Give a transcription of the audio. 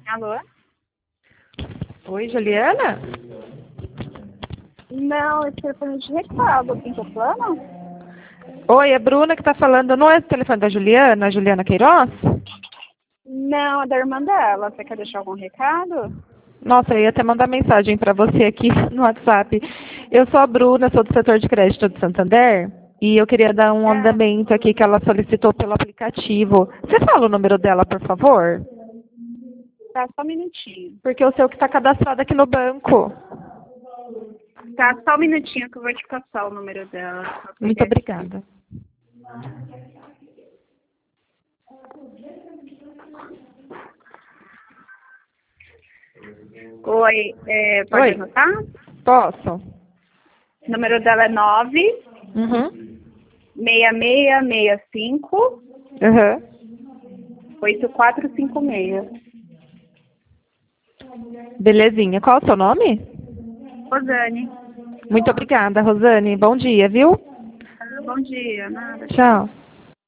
Alô? Oi, Juliana? Não, esse telefone de recado. Quem tá falando? Oi, é Bruna que tá falando. Não é o telefone da Juliana, Juliana Queiroz? Não, é da irmã dela. Você quer deixar algum recado? Nossa, eu ia até mandar mensagem para você aqui no WhatsApp. Eu sou a Bruna, sou do setor de crédito de Santander e eu queria dar um É. andamento aqui que ela solicitou pelo aplicativo. Você fala o número dela, por favor? Tá, só um minutinho. Porque o seu que está cadastrado aqui no banco. Tá, só um minutinho que eu vou te passar o número dela. Só Muito pegar aqui. obrigada. Oi, pode Oi, anotar? posso? O número dela é 9 Uhum. 6665 Uhum. 8456. Belezinha. Qual o seu nome? Rosane. Muito obrigada, Rosane. Bom dia, viu? Bom dia, nada. Tchau.